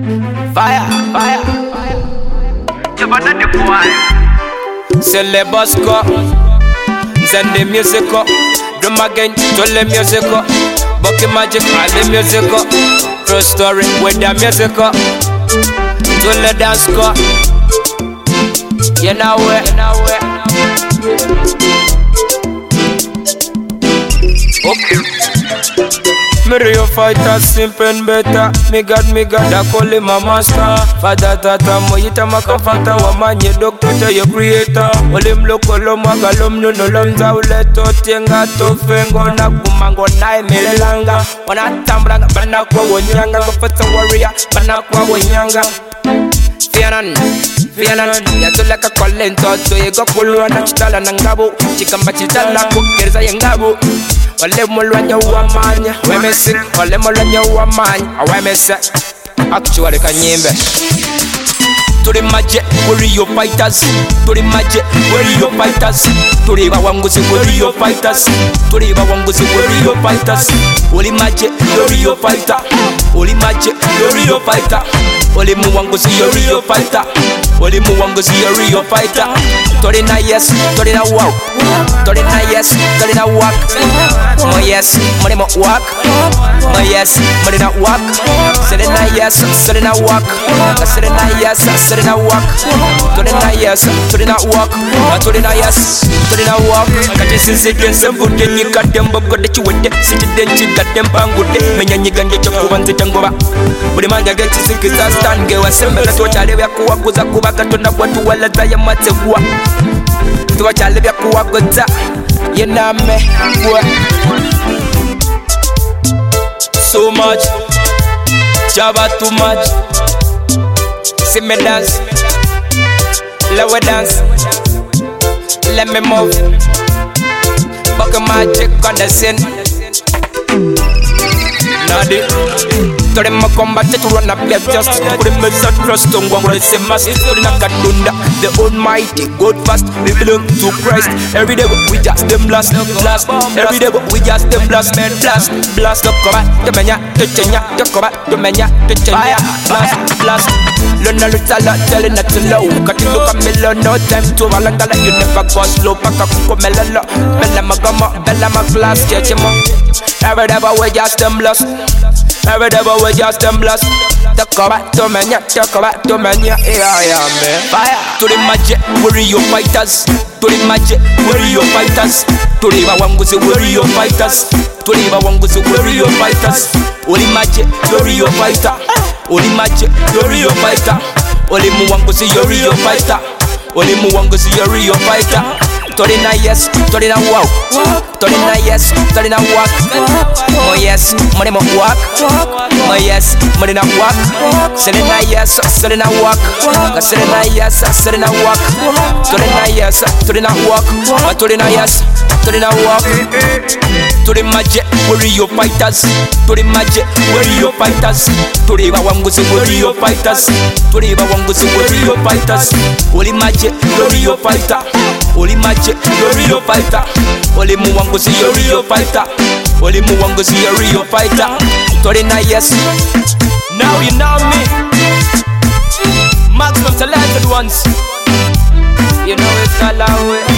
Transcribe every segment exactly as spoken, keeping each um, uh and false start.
Fire, fire, fire. You better the boy. Sell the bus go. Send the music up. Drum again, tell the music up. Bucky magic, all the music up. True story with the music up. Tell the dance go. You know where, you know where. Okay. Me real fighter, simple and better. Me God, me God, I call him my master. Father, tata, moyita makafata. Wamanye doctor, tell your creator. Olim loko loma galom no no lomza uleto tenga to fengo na kumango na emelanga. Wana tambranga bana kwa wonyanga, gofata warrior bana kwa wonyanga. Fianan, Fianan, yatuleka kwa lento to yego kulwa na chitala na ngabo. Chikamba chitala kukerza yengabu. Wale mulwanya uwamanya, wemesi. Wale mulwanya uwamanya, awemesi. Actually kanyimbe. To the magic, where your fighters? To the magic, where your fighters? To the Bawangusi, where your fighters? To the Bawangusi, where your fighters? Holy magic, where your fighter? Holy magic, where your fighter? Holy Muwangusi, where your fighter? Holy Muwangusi, where your fighter? To the night, yes, to the walk. To the night, yes, to the walk. My yes, money mo walk. My yes, money not walk. Say the night, yes, so the not walk. Say the night, yes, so the not walk. To the night, yes, to the not walk. To the night, yes, to the not walk. Catch it since it gets some good. You got them, but got that you with it. Sit it, then you got them, bang good. Many you can get your cover and tango back. But the man that gets sick is a stand. Go assemble to what I live at Kuakuza Kubaka to know what to well as I am at the war. To what I live at Kuakuza. You know me, so much, Java too much. See me dance, let me dance, let me move. Buck magic on the scene. Nadi, to them a combat to run up left just put them as a trust on one with the mass. To the Nakadunda, the Almighty God fast. We belong to Christ. Every day we just them blast, blast. Every day we just them blast, man, blast, blast. The combat, the mania, the chenya, the combat, the mania, the chenya, blast, blast. Learn a little lot, telling not to low. Cut it look a million, no time to Valangala. You never go slow, pack up Mello, Bella Magama, Bella Maglass, Chechimo. Every day we just them blast. Every day we just them blast. The combat to mania, the combat to mania. Yeah, yeah, man. Fire to the magic, where your fighters? To the magic, where your fighters? To the Bawangusi, where your fighters? To the Bawangusi, where your fighters? Holy magic, where your fighter? Holy magic, where your fighter? Holy Muwangusi, where your fighter? Holy Muwangusi, where your fighter? To the night, yes, to the night walk. To the night, yes, to the night walk. Oh yes, money mo walk. Oh yes, money not walk. Say the night, yes, to the night walk. Say the night, yes, to the night walk. To the night, yes, to the night walk. To the night, yes, to the night walk. To the magic, where your fighters? To the magic, where your fighters? To the Bawangusi, where your fighters? To the Bawangusi, where your fighters? Holy magic, where your fighter? Holy magic, you're your fighter. Holy Muwangusi, you're your fighter. Holy Muwangusi, you're your fighter. To the night, yes. Now you know me. Maximum talented ones. You know it's all our way.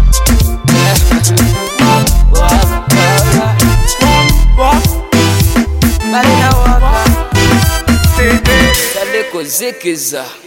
Walk, walk, walk. Marina walk. Saleko zikiza.